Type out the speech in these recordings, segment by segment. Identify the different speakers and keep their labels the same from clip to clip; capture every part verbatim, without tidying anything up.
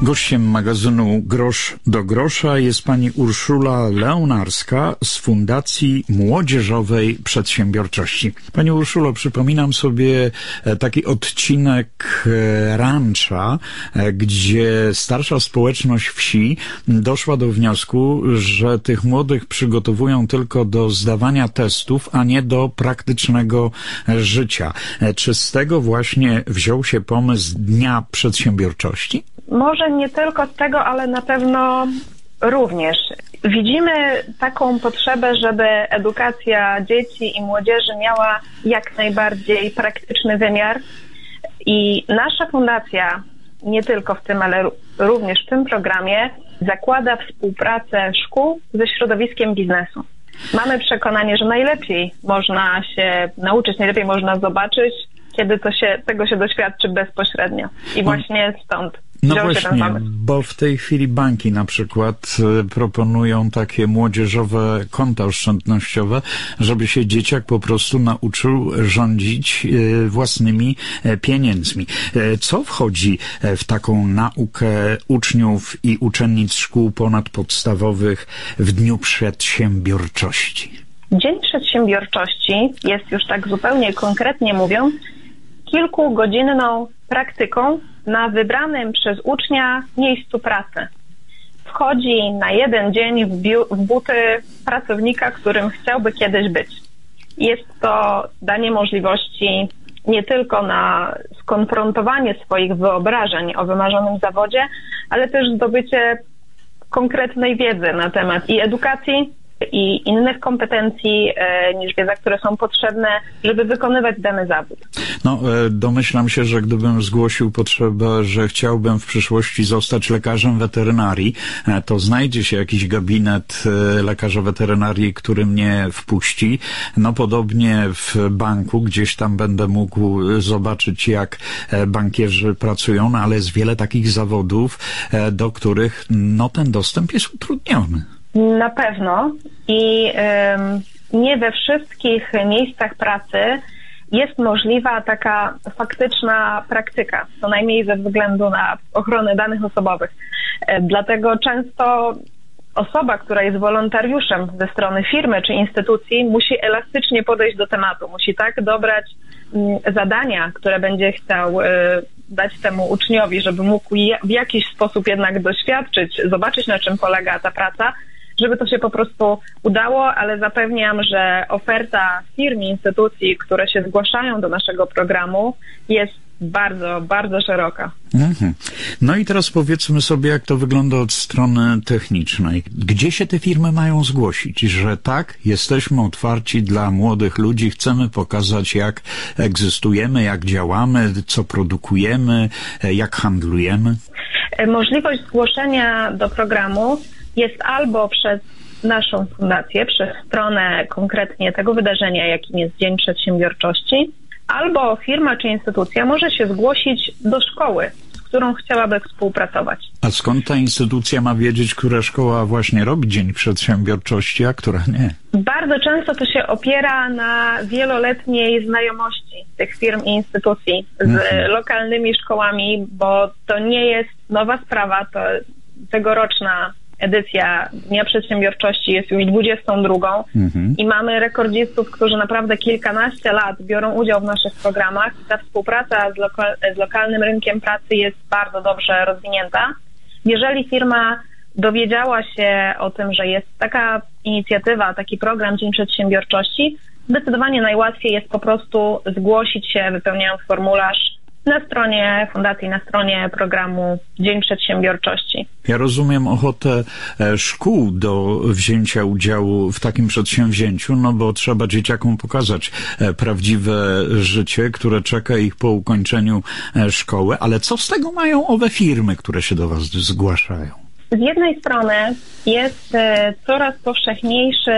Speaker 1: Gościem magazynu Grosz do Grosza jest pani Urszula Leonarska z Fundacji Młodzieżowej Przedsiębiorczości. Pani Urszulo, przypominam sobie taki odcinek Rancha, gdzie starsza społeczność wsi doszła do wniosku, że tych młodych przygotowują tylko do zdawania testów, a nie do praktycznego życia. Czy z tego właśnie wziął się pomysł Dnia Przedsiębiorczości?
Speaker 2: Może nie tylko z tego, ale na pewno również. Widzimy taką potrzebę, żeby edukacja dzieci i młodzieży miała jak najbardziej praktyczny wymiar i nasza fundacja, nie tylko w tym, ale również w tym programie, zakłada współpracę szkół ze środowiskiem biznesu. Mamy przekonanie, że najlepiej można się nauczyć, najlepiej można zobaczyć, kiedy to się, tego się doświadczy bezpośrednio. I właśnie stąd
Speaker 1: No
Speaker 2: wziął się ten
Speaker 1: właśnie,
Speaker 2: pomysł.
Speaker 1: bo w tej chwili banki na przykład proponują takie młodzieżowe konta oszczędnościowe, żeby się dzieciak po prostu nauczył rządzić własnymi pieniędzmi. Co wchodzi w taką naukę uczniów i uczennic szkół ponadpodstawowych w Dniu Przedsiębiorczości?
Speaker 2: Dzień Przedsiębiorczości jest, już tak zupełnie konkretnie mówiąc, kilkugodzinną praktyką na wybranym przez ucznia miejscu pracy. Wchodzi na jeden dzień w, biu- w buty pracownika, którym chciałby kiedyś być. Jest to danie możliwości nie tylko na skonfrontowanie swoich wyobrażeń o wymarzonym zawodzie, ale też zdobycie konkretnej wiedzy na temat i edukacji, i innych kompetencji e, niż wiedza, które są potrzebne, żeby wykonywać dany zawód.
Speaker 1: No, e, domyślam się, że gdybym zgłosił potrzebę, że chciałbym w przyszłości zostać lekarzem weterynarii, e, to znajdzie się jakiś gabinet e, lekarza weterynarii, który mnie wpuści. No, podobnie w banku, gdzieś tam będę mógł zobaczyć, jak e, bankierzy pracują, no, ale jest wiele takich zawodów, e, do których, no, ten dostęp jest utrudniony.
Speaker 2: Na pewno i ym, nie we wszystkich miejscach pracy jest możliwa taka faktyczna praktyka, co najmniej ze względu na ochronę danych osobowych. E, dlatego często osoba, która jest wolontariuszem ze strony firmy czy instytucji, musi elastycznie podejść do tematu, musi tak dobrać y, zadania, które będzie chciał y, dać temu uczniowi, żeby mógł je, w jakiś sposób jednak doświadczyć, zobaczyć, na czym polega ta praca, żeby to się po prostu udało, ale zapewniam, że oferta firm i instytucji, które się zgłaszają do naszego programu, jest bardzo, bardzo szeroka.
Speaker 1: Mhm. No i teraz powiedzmy sobie, jak to wygląda od strony technicznej. Gdzie się te firmy mają zgłosić, że tak, jesteśmy otwarci dla młodych ludzi, chcemy pokazać, jak egzystujemy, jak działamy, co produkujemy, jak handlujemy?
Speaker 2: Możliwość zgłoszenia do programu jest albo przez naszą fundację, przez stronę konkretnie tego wydarzenia, jakim jest Dzień Przedsiębiorczości, albo firma czy instytucja może się zgłosić do szkoły, z którą chciałaby współpracować.
Speaker 1: A skąd ta instytucja ma wiedzieć, która szkoła właśnie robi Dzień Przedsiębiorczości, a która nie?
Speaker 2: Bardzo często to się opiera na wieloletniej znajomości tych firm i instytucji z mhm. lokalnymi szkołami, bo to nie jest nowa sprawa, to tegoroczna edycja Dnia Przedsiębiorczości jest już dwudziestą drugą mhm. i mamy rekordzistów, którzy naprawdę kilkanaście lat biorą udział w naszych programach. Ta współpraca z, lokal, z lokalnym rynkiem pracy jest bardzo dobrze rozwinięta. Jeżeli firma dowiedziała się o tym, że jest taka inicjatywa, taki program Dzień Przedsiębiorczości, zdecydowanie najłatwiej jest po prostu zgłosić się, wypełniając formularz na stronie fundacji, na stronie programu Dzień Przedsiębiorczości.
Speaker 1: Ja rozumiem ochotę szkół do wzięcia udziału w takim przedsięwzięciu, no bo trzeba dzieciakom pokazać prawdziwe życie, które czeka ich po ukończeniu szkoły, ale co z tego mają owe firmy, które się do was zgłaszają?
Speaker 2: Z jednej strony jest coraz powszechniejszy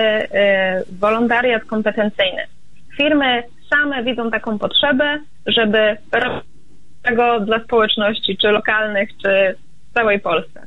Speaker 2: wolontariat kompetencyjny. Firmy same widzą taką potrzebę, żeby robić tego dla społeczności, czy lokalnych, czy w całej Polsce.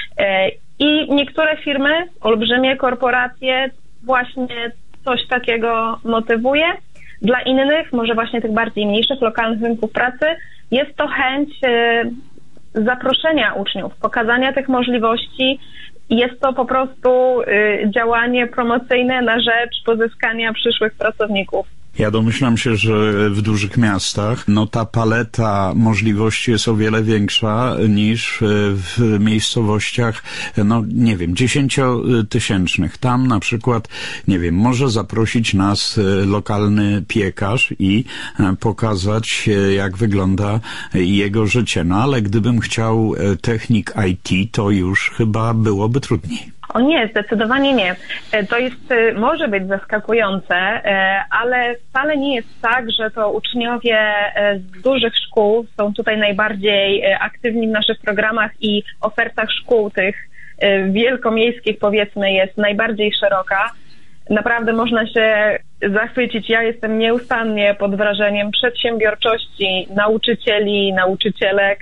Speaker 2: I niektóre firmy, olbrzymie korporacje właśnie coś takiego motywuje. Dla innych, może właśnie tych bardziej mniejszych, lokalnych rynków pracy, jest to chęć zaproszenia uczniów, pokazania tych możliwości. Jest to po prostu y, działanie promocyjne na rzecz pozyskania przyszłych pracowników.
Speaker 1: Ja domyślam się, że w dużych miastach no ta paleta możliwości jest o wiele większa niż w miejscowościach, no nie wiem, dziesięciotysięcznych. Tam na przykład, nie wiem, może zaprosić nas lokalny piekarz i pokazać, jak wygląda jego życie. No ale gdybym chciał technik I T, to już chyba byłoby trudniej.
Speaker 2: O nie, zdecydowanie nie. To jest, może być zaskakujące, ale wcale nie jest tak, że to uczniowie z dużych szkół są tutaj najbardziej aktywni w naszych programach i ofertach szkół tych wielkomiejskich, powiedzmy, jest najbardziej szeroka. Naprawdę można się zachwycić. Ja jestem nieustannie pod wrażeniem przedsiębiorczości nauczycieli, nauczycielek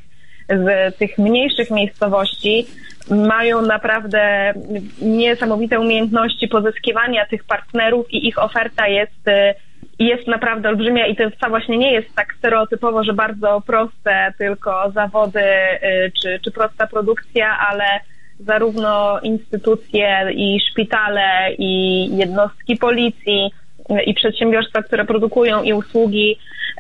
Speaker 2: z tych mniejszych miejscowości. Mają naprawdę niesamowite umiejętności pozyskiwania tych partnerów i ich oferta jest, jest naprawdę olbrzymia i to właśnie nie jest tak stereotypowo, że bardzo proste tylko zawody czy, czy prosta produkcja, ale zarówno instytucje i szpitale i jednostki policji i przedsiębiorstwa, które produkują i usługi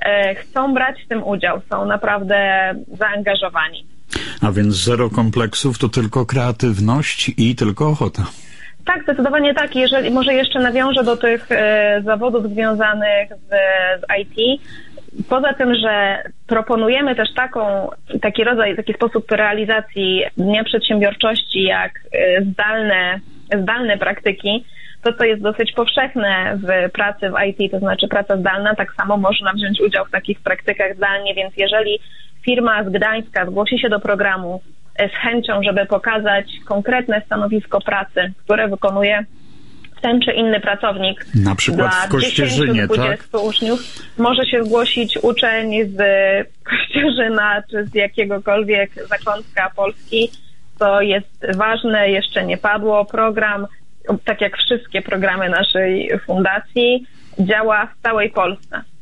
Speaker 2: chcą brać w tym udział, są naprawdę zaangażowani.
Speaker 1: A więc zero kompleksów to tylko kreatywność i tylko ochota.
Speaker 2: Tak, zdecydowanie tak. Jeżeli może jeszcze nawiążę do tych e, zawodów związanych z, z I T. Poza tym, że proponujemy też taką, taki rodzaj, taki sposób realizacji Dnia Przedsiębiorczości jak e, zdalne, zdalne praktyki, to co jest dosyć powszechne w pracy w I T, to znaczy praca zdalna, tak samo można wziąć udział w takich praktykach zdalnie, więc jeżeli firma z Gdańska zgłosi się do programu z chęcią, żeby pokazać konkretne stanowisko pracy, które wykonuje ten czy inny pracownik.
Speaker 1: Na przykład w Kościerzynie,
Speaker 2: do dwudziestu tak? uczniów. Może się zgłosić uczeń z Kościerzyna czy z jakiegokolwiek zakątka Polski. To jest ważne, jeszcze nie padło. Program, tak jak wszystkie programy naszej fundacji, działa w całej Polsce.